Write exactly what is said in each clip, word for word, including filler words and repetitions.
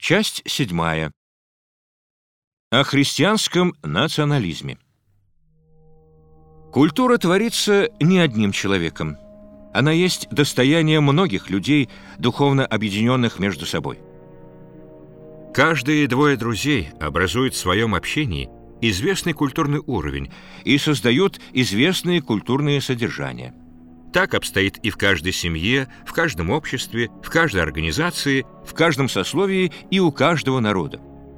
Часть седьмая. О христианском национализме. Культура творится не одним человеком. Она есть достояние многих людей, духовно объединенных между собой. Каждые двое друзей образуют в своем общении известный культурный уровень и создают известные культурные содержания. Так обстоит и в каждой семье, в каждом обществе, в каждой организации, в каждом сословии и у каждого народа.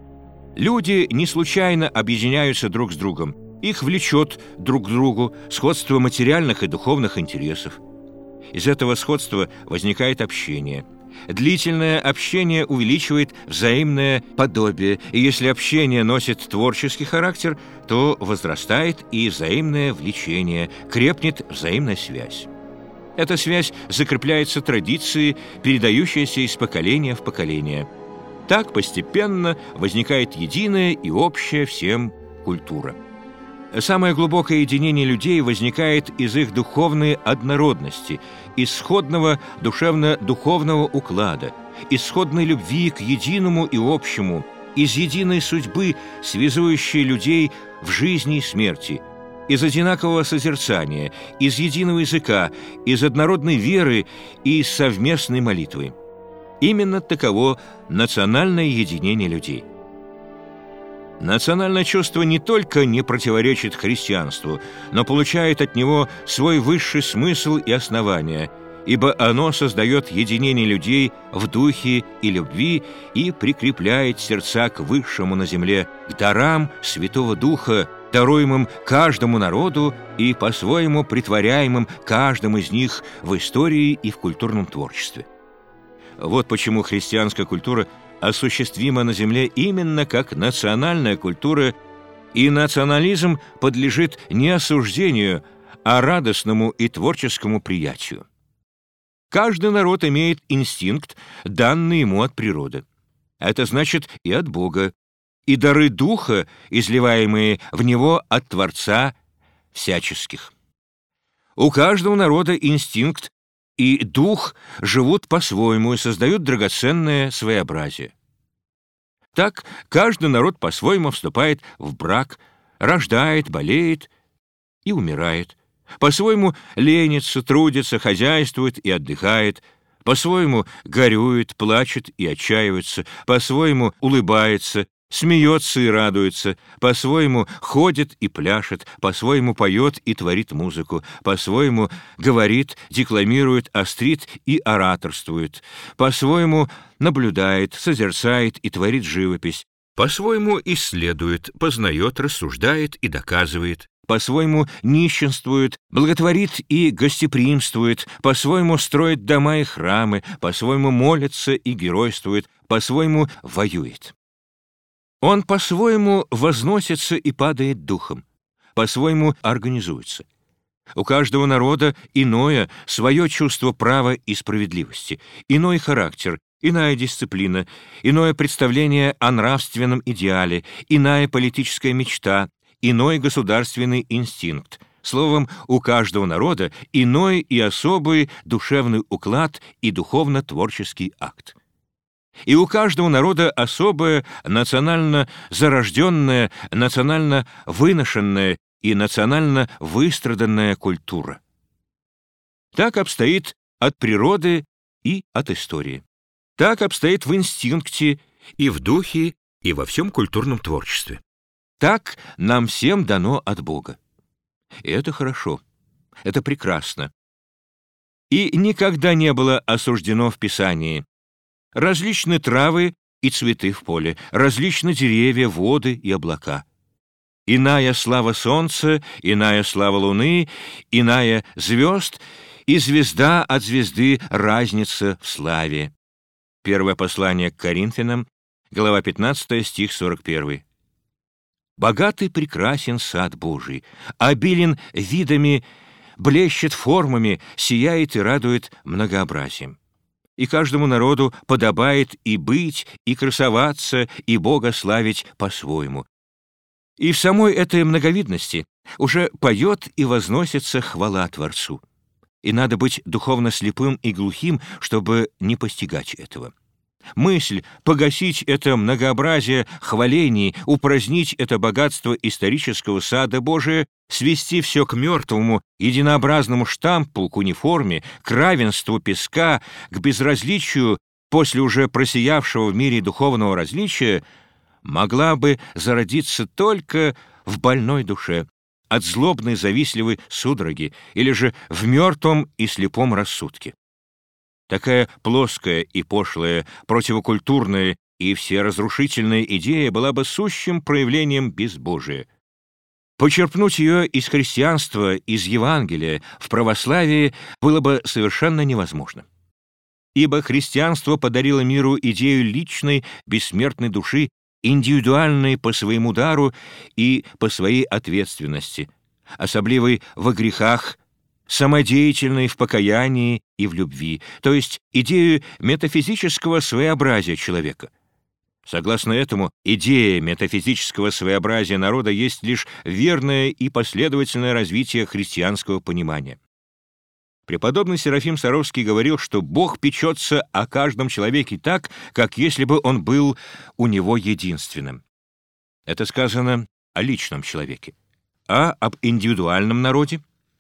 Люди не случайно объединяются друг с другом. Их влечет друг к другу сходство материальных и духовных интересов. Из этого сходства возникает общение. Длительное общение увеличивает взаимное подобие, и если общение носит творческий характер, то возрастает и взаимное влечение, крепнет взаимная связь. Эта связь закрепляется традицией, передающейся из поколения в поколение. Так постепенно возникает единая и общая всем культура. Самое глубокое единение людей возникает из их духовной однородности, из сходного душевно-духовного уклада, из сходной любви к единому и общему, из единой судьбы, связующей людей в жизни и смерти, из одинакового созерцания, из единого языка, из однородной веры и из совместной молитвы. Именно таково национальное единение людей. Национальное чувство не только не противоречит христианству, но получает от него свой высший смысл и основание, ибо оно создает единение людей в духе и любви и прикрепляет сердца к высшему на земле, к дарам Святого Духа, даруемым каждому народу и по-своему притворяемым каждым из них в истории и в культурном творчестве. Вот почему христианская культура осуществима на земле именно как национальная культура, и национализм подлежит не осуждению, а радостному и творческому приятию. Каждый народ имеет инстинкт, данный ему от природы. Это значит и от Бога, и дары Духа, изливаемые в него от Творца всяческих. У каждого народа инстинкт и дух живут по-своему и создают драгоценное своеобразие. Так каждый народ по-своему вступает в брак, рождает, болеет и умирает. По-своему ленится, трудится, хозяйствует и отдыхает. По-своему горюет, плачет и отчаивается. По-своему улыбается, смеется и радуется, по-своему ходит и пляшет, по-своему поет и творит музыку, по-своему говорит, декламирует, острит и ораторствует, по-своему наблюдает, созерцает и творит живопись, по-своему исследует, познает, рассуждает и доказывает, по-своему нищенствует, благотворит и гостеприимствует, по-своему строит дома и храмы, по-своему молится и геройствует, по-своему воюет. Он по-своему возносится и падает духом, по-своему организуется. У каждого народа иное свое чувство права и справедливости, иной характер, иная дисциплина, иное представление о нравственном идеале, иная политическая мечта, иной государственный инстинкт. Словом, у каждого народа иной и особый душевный уклад и духовно-творческий акт. И у каждого народа особая национально зарожденная, национально выношенная и национально выстраданная культура. Так обстоит от природы и от истории. Так обстоит в инстинкте и в духе, и во всем культурном творчестве. Так нам всем дано от Бога. И это хорошо, это прекрасно. И никогда не было осуждено в Писании: различны травы и цветы в поле, различны деревья, воды и облака. Иная слава солнца, иная слава луны, иная звезд, и звезда от звезды разница в славе. Первое послание к Коринфянам, глава пятнадцатая, стих сорок первый. Богатый прекрасен сад Божий, обилен видами, блещет формами, сияет и радует многообразием. И каждому народу подобает и быть, и красоваться, и Бога славить по-своему. И в самой этой многовидности уже поет и возносится хвала Творцу. И надо быть духовно слепым и глухим, чтобы не постигать этого. Мысль погасить это многообразие хвалений, упразднить это богатство исторического сада Божия, свести все к мертвому, единообразному штампу, к униформе, к равенству песка, к безразличию после уже просиявшего в мире духовного различия, могла бы зародиться только в больной душе, от злобной завистливой судороги или же в мертвом и слепом рассудке. Такая плоская и пошлая, противокультурная и всеразрушительная идея была бы сущим проявлением безбожия. Почерпнуть ее из христианства, из Евангелия, в православии было бы совершенно невозможно. Ибо христианство подарило миру идею личной, бессмертной души, индивидуальной по своему дару и по своей ответственности, особливой во грехах, самодеятельной в покаянии и в любви, то есть идею метафизического своеобразия человека. Согласно этому, идея метафизического своеобразия народа есть лишь верное и последовательное развитие христианского понимания. Преподобный Серафим Саровский говорил, что Бог печется о каждом человеке так, как если бы он был у него единственным. Это сказано о личном человеке. А об индивидуальном народе?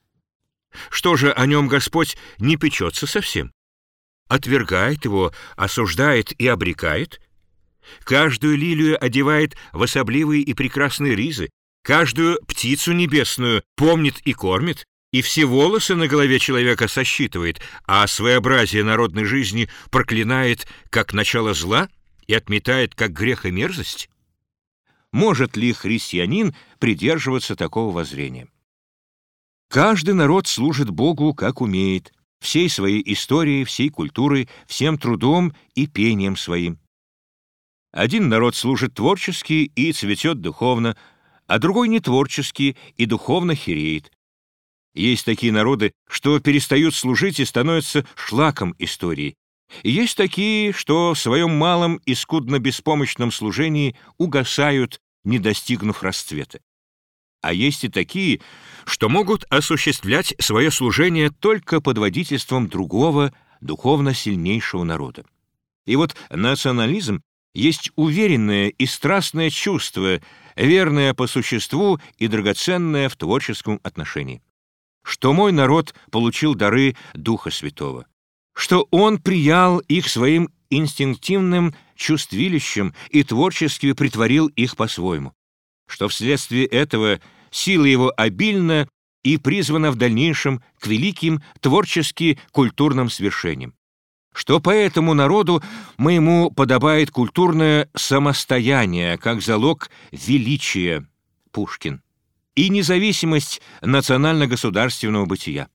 Что же о нем Господь не печется совсем? Отвергает его, осуждает и обрекает? Каждую лилию одевает в особливые и прекрасные ризы, каждую птицу небесную помнит и кормит, и все волосы на голове человека сосчитывает, а своеобразие народной жизни проклинает как начало зла и отметает как грех и мерзость? Может ли христианин придерживаться такого воззрения? Каждый народ служит Богу, как умеет, всей своей историей, всей культурой, всем трудом и пением своим. Один народ служит творчески и цветет духовно, а другой не творчески и духовно хереет. Есть такие народы, что перестают служить и становятся шлаком истории. И есть такие, что в своем малом и скудно-беспомощном служении угасают, не достигнув расцвета. А есть и такие, что могут осуществлять свое служение только под водительством другого, духовно сильнейшего народа. И вот национализм есть уверенное и страстное чувство, верное по существу и драгоценное в творческом отношении. Что мой народ получил дары Духа Святого, что он приял их своим инстинктивным чувствилищем и творчески притворил их по-своему, что вследствие этого сила его обильна и призвана в дальнейшем к великим творчески-культурным свершениям, что по этому народу моему подобает культурное самостояние как залог величия, Пушкин, и независимость национально-государственного бытия.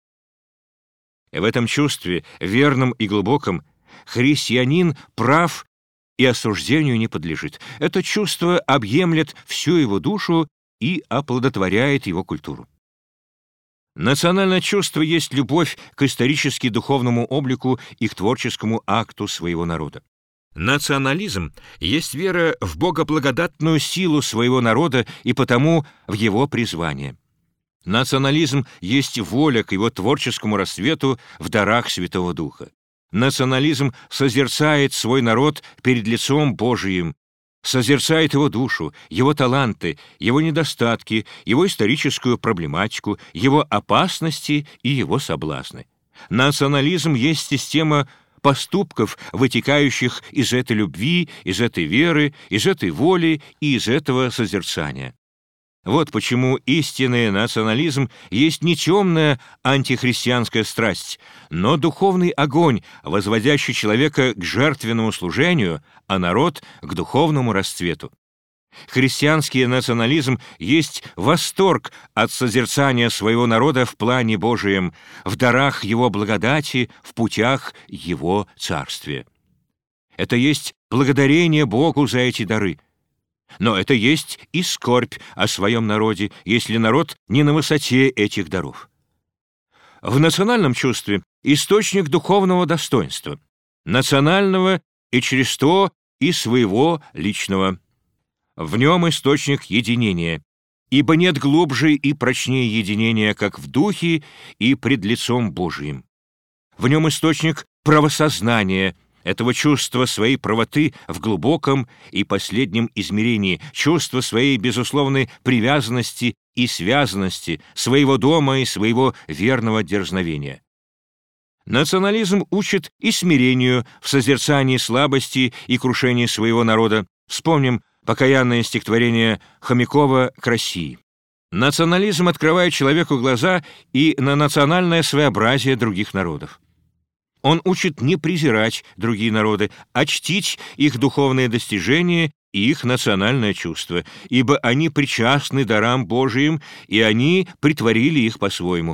В этом чувстве, верном и глубоком, христианин прав и осуждению не подлежит. Это чувство объемлет всю его душу и оплодотворяет его культуру. Национальное чувство есть любовь к исторически-духовному облику и к творческому акту своего народа. Национализм есть вера в богоблагодатную силу своего народа и потому в его призвание. Национализм есть воля к его творческому рассвету в дарах Святого Духа. Национализм созерцает свой народ перед лицом Божиим, созерцает его душу, его таланты, его недостатки, его историческую проблематику, его опасности и его соблазны. Национализм есть система поступков, вытекающих из этой любви, из этой веры, из этой воли и из этого созерцания. Вот почему истинный национализм есть не темная антихристианская страсть, но духовный огонь, возводящий человека к жертвенному служению, а народ — к духовному расцвету. Христианский национализм есть восторг от созерцания своего народа в плане Божием, в дарах его благодати, в путях его царствия. Это есть благодарение Богу за эти дары. Но это есть и скорбь о своем народе, если народ не на высоте этих даров. В национальном чувстве источник духовного достоинства, национального и через то и своего личного. В нем источник единения, ибо нет глубже и прочнее единения, как в духе и пред лицом Божиим. В нем источник правосознания, этого чувства своей правоты в глубоком и последнем измерении, чувства своей безусловной привязанности и связанности, своего дома и своего верного дерзновения. Национализм учит и смирению в созерцании слабости и крушении своего народа. Вспомним покаянное стихотворение Хомякова к России. Национализм открывает человеку глаза и на национальное своеобразие других народов. Он учит не презирать другие народы, а чтить их духовные достижения и их национальное чувство, ибо они причастны дарам Божиим, и они притворили их по-своему.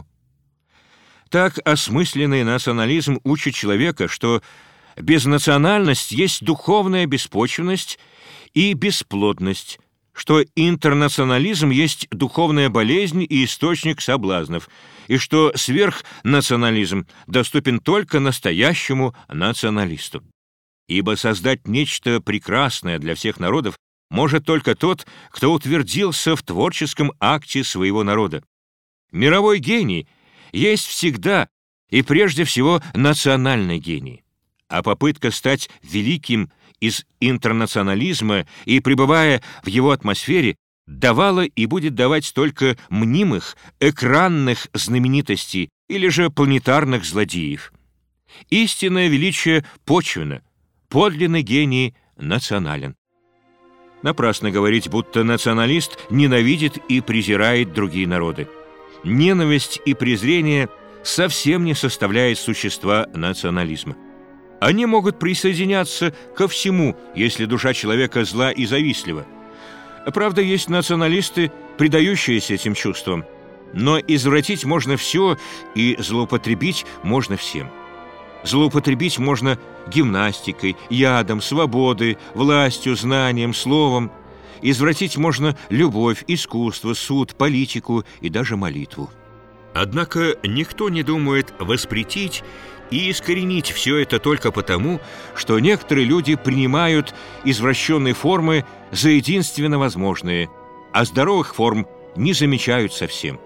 Так осмысленный национализм учит человека, что безнациональность есть духовная беспочвенность и бесплодность, что интернационализм есть духовная болезнь и источник соблазнов, и что сверхнационализм доступен только настоящему националисту. Ибо создать нечто прекрасное для всех народов может только тот, кто утвердился в творческом акте своего народа. Мировой гений есть всегда и прежде всего национальный гений, а попытка стать великим из интернационализма и, пребывая в его атмосфере, давала и будет давать только мнимых, экранных знаменитостей или же планетарных злодеев. Истинное величие почвенно, подлинный гений национален. Напрасно говорить, будто националист ненавидит и презирает другие народы. Ненависть и презрение совсем не составляют существа национализма. Они могут присоединяться ко всему, если душа человека зла и завистлива. Правда, есть националисты, предающиеся этим чувствам, но извратить можно все, и злоупотребить можно всем. Злоупотребить можно гимнастикой, ядом, свободой, властью, знанием, словом. Извратить можно любовь, искусство, суд, политику и даже молитву. Однако никто не думает воспретить и искоренить все это только потому, что некоторые люди принимают извращенные формы за единственно возможные, а здоровых форм не замечают совсем.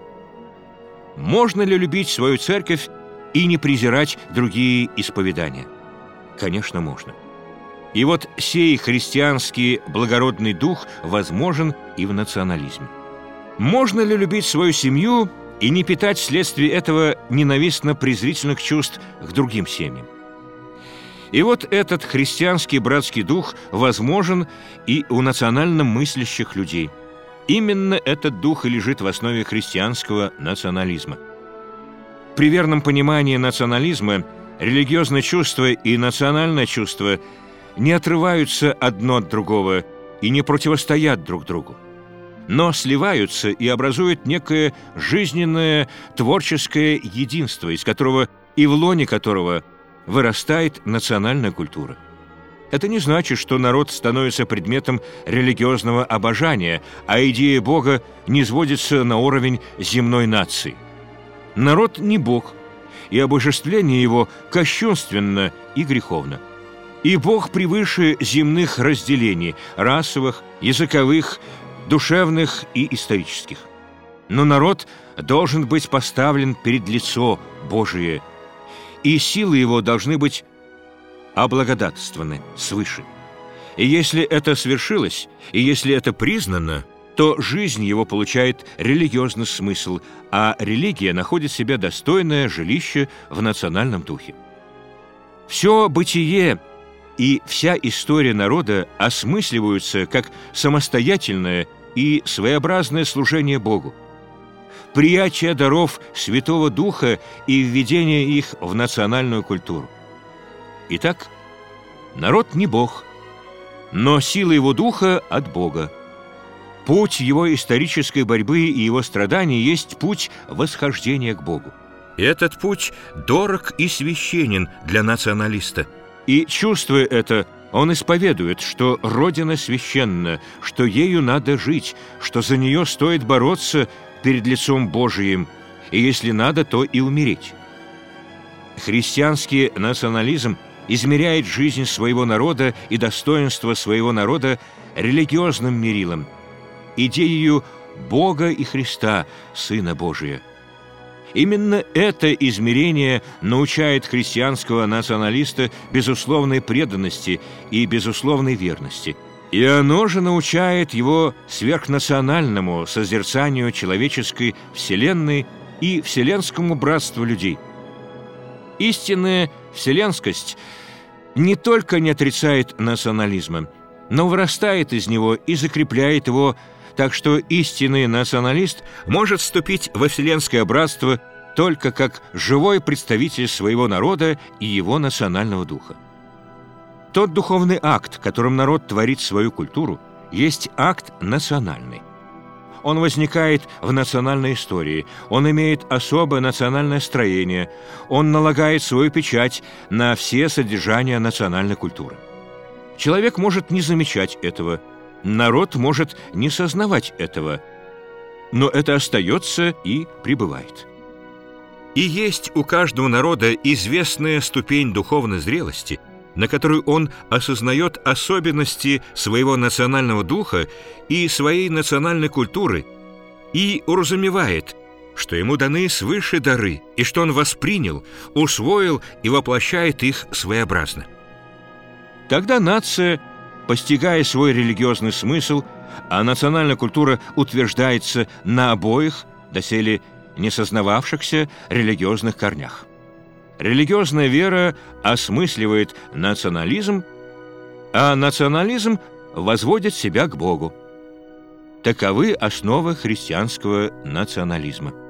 Можно ли любить свою церковь и не презирать другие исповедания? Конечно, можно. И вот сей христианский благородный дух возможен и в национализме. Можно ли любить свою семью и не питать вследствие этого ненавистно-презрительных чувств к другим семьям? И вот этот христианский братский дух возможен и у национально мыслящих людей. Именно этот дух и лежит в основе христианского национализма. При верном понимании национализма религиозное чувство и национальное чувство не отрываются одно от другого и не противостоят друг другу, но сливаются и образуют некое жизненное творческое единство, из которого и в лоне которого вырастает национальная культура. Это не значит, что народ становится предметом религиозного обожания, а идея Бога низводится на уровень земной нации. Народ не Бог, и обожествление его кощунственно и греховно. И Бог превыше земных разделений – расовых, языковых, душевных и исторических. Но народ должен быть поставлен перед лицо Божие, и силы его должны быть облагодатствованы свыше. И если это свершилось, и если это признано, то жизнь его получает религиозный смысл, а религия находит себе достойное жилище в национальном духе. Все бытие и вся история народа осмысливаются как самостоятельное и своеобразное служение Богу, приятие даров Святого Духа и введение их в национальную культуру. Итак, народ не Бог, но сила его духа от Бога. Путь его исторической борьбы и его страданий есть путь восхождения к Богу. Этот путь дорог и священен для националиста. И, чувствуя это, он исповедует, что Родина священна, что ею надо жить, что за нее стоит бороться перед лицом Божиим, и если надо, то и умереть. Христианский национализм измеряет жизнь своего народа и достоинство своего народа религиозным мерилом, идеей Бога и Христа, Сына Божия. Именно это измерение научает христианского националиста безусловной преданности и безусловной верности. И оно же научает его сверхнациональному созерцанию человеческой вселенной и вселенскому братству людей. Истинная вселенскость не только не отрицает национализма, но вырастает из него и закрепляет его, так что истинный националист может вступить во вселенское братство только как живой представитель своего народа и его национального духа. Тот духовный акт, которым народ творит свою культуру, есть акт национальный. Он возникает в национальной истории, он имеет особое национальное строение, он налагает свою печать на все содержания национальной культуры. Человек может не замечать этого, народ может не сознавать этого, но это остается и пребывает. И есть у каждого народа известная ступень духовной зрелости, на которую он осознает особенности своего национального духа и своей национальной культуры и уразумевает, что ему даны свыше дары, и что он воспринял, усвоил и воплощает их своеобразно. Тогда нация, постигая свой религиозный смысл, а национальная культура утверждается на обоих, доселе не сознававшихся религиозных корнях. Религиозная вера осмысливает национализм, а национализм возводит себя к Богу. Таковы основы христианского национализма.